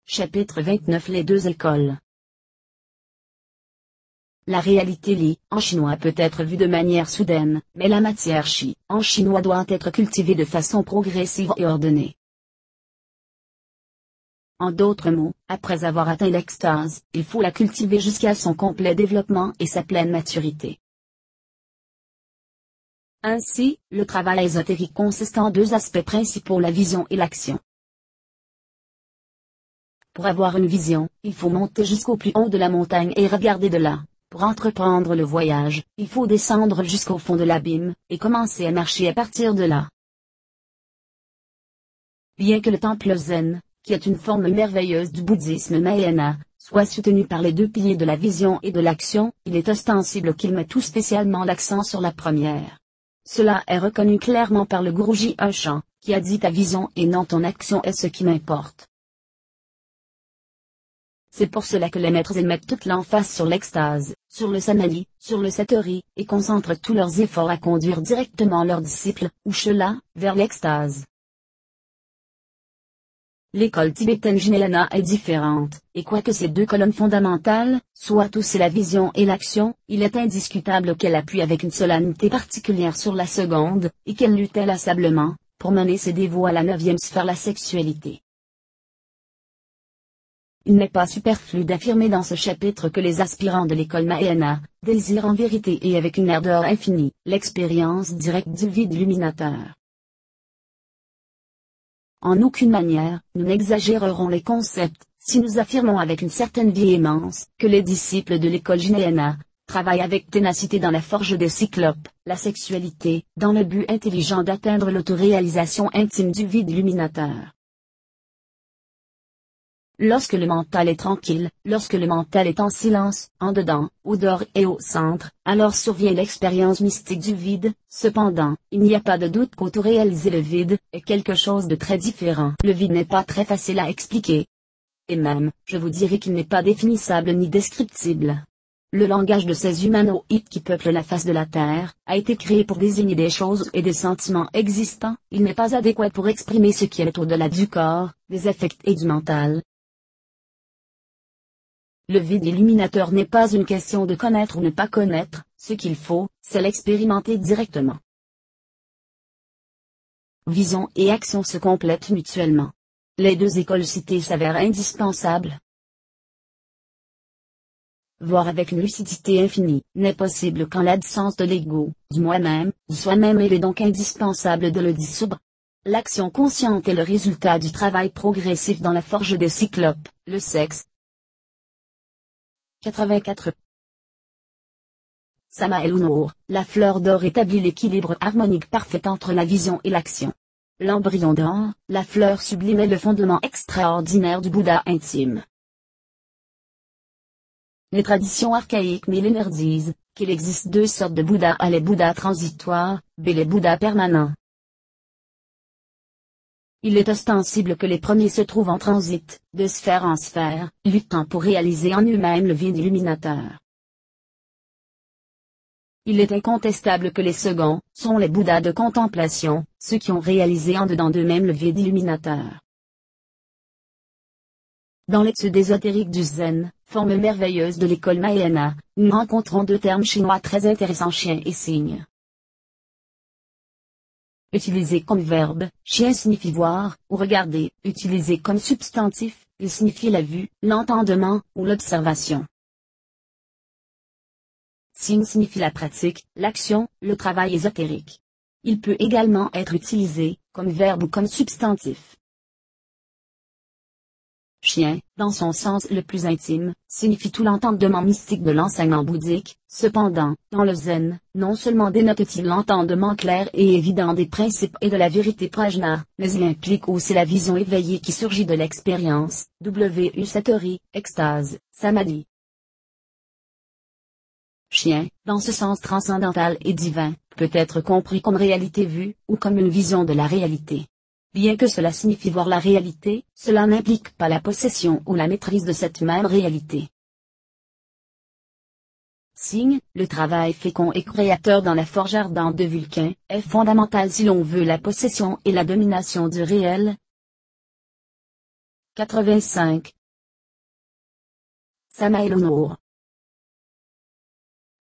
Chapitre 29 Les deux écoles. La réalité li, en chinois peut être vue de manière soudaine, mais la matière chi, en chinois doit être cultivée de façon progressive et ordonnée. En d'autres mots, après avoir atteint l'extase, il faut la cultiver jusqu'à son complet développement et sa pleine maturité. Ainsi, le travail ésotérique consiste en deux aspects principaux, la vision et l'action. Pour avoir une vision, il faut monter jusqu'au plus haut de la montagne et regarder de là. Pour entreprendre le voyage, il faut descendre jusqu'au fond de l'abîme, et commencer à marcher à partir de là. Bien que le temple zen, qui est une forme merveilleuse du bouddhisme Mahayana, soit soutenu par les deux piliers de la vision et de l'action, il est ostensible qu'il met tout spécialement l'accent sur la première. Cela est reconnu clairement par le Guruji Ushan, qui a dit ta vision et non ton action est ce qui m'importe. C'est pour cela que les maîtres mettent toute l'emphase sur l'extase, sur le samadhi, sur le satori, et concentrent tous leurs efforts à conduire directement leurs disciples, ou shela, vers l'extase. L'école tibétaine Jnana est différente, et quoique ces deux colonnes fondamentales, soient aussi la vision et l'action, il est indiscutable qu'elle appuie avec une solennité particulière sur la seconde, et qu'elle lutte inlassablement, pour mener ses dévots à la 9e sphère, la sexualité. Il n'est pas superflu d'affirmer dans ce chapitre que les aspirants de l'école Mahayana désirent en vérité et avec une ardeur infinie, l'expérience directe du vide illuminateur. En aucune manière, nous n'exagérerons les concepts, si nous affirmons avec une certaine véhémence, que les disciples de l'école Jnana travaillent avec ténacité dans la forge des cyclopes, la sexualité, dans le but intelligent d'atteindre l'autoréalisation intime du vide illuminateur. Lorsque le mental est tranquille, lorsque le mental est en silence, en dedans, au dehors et au centre, alors survient l'expérience mystique du vide. Cependant, il n'y a pas de doute qu'autoréaliser le vide est quelque chose de très différent. Le vide n'est pas très facile à expliquer. Et même, je vous dirais qu'il n'est pas définissable ni descriptible. Le langage de ces humanoïdes qui peuplent la face de la Terre a été créé pour désigner des choses et des sentiments existants. Il n'est pas adéquat pour exprimer ce qui est au-delà du corps, des affects et du mental. Le vide illuminateur n'est pas une question de connaître ou ne pas connaître, ce qu'il faut, c'est l'expérimenter directement. Vision et action se complètent mutuellement. Les deux écoles citées s'avèrent indispensables. Voir avec une lucidité infinie n'est possible qu'en l'absence de l'ego, du moi-même, du soi-même. Il est donc indispensable de le dissoudre. L'action consciente est le résultat du travail progressif dans la forge des cyclopes, le sexe. 84. Samael Noor, la fleur d'or établit l'équilibre harmonique parfait entre la vision et l'action. L'embryon d'or, la fleur sublime est le fondement extraordinaire du Bouddha intime. Les traditions archaïques millénaires disent qu'il existe deux sortes de Bouddhas: A, les Bouddhas transitoires, B, les Bouddhas permanents. Il est ostensible que les premiers se trouvent en transit, de sphère en sphère, luttant pour réaliser en eux-mêmes le vide illuminateur. Il est incontestable que les seconds sont les Bouddhas de contemplation, ceux qui ont réalisé en dedans d'eux-mêmes le vide illuminateur. Dans l'étude ésotérique du Zen, forme merveilleuse de l'école Mahayana, nous rencontrons deux termes chinois très intéressants: chien et cygne. Utilisé comme verbe, chien signifie voir, ou regarder. Utilisé comme substantif, il signifie la vue, l'entendement, ou l'observation. Cygne signifie la pratique, l'action, le travail ésotérique. Il peut également être utilisé, comme verbe ou comme substantif. Chien, dans son sens le plus intime, signifie tout l'entendement mystique de l'enseignement bouddhique. Cependant, dans le zen, non seulement dénote-t-il l'entendement clair et évident des principes et de la vérité prajna, mais il implique aussi la vision éveillée qui surgit de l'expérience, satori, extase, samadhi. Chien, dans ce sens transcendantal et divin, peut être compris comme réalité vue, ou comme une vision de la réalité. Bien que cela signifie voir la réalité, cela n'implique pas la possession ou la maîtrise de cette même réalité. Cygne, le travail fécond et créateur dans la forge ardente de Vulcain, est fondamental si l'on veut la possession et la domination du réel. 85. Samael Honour.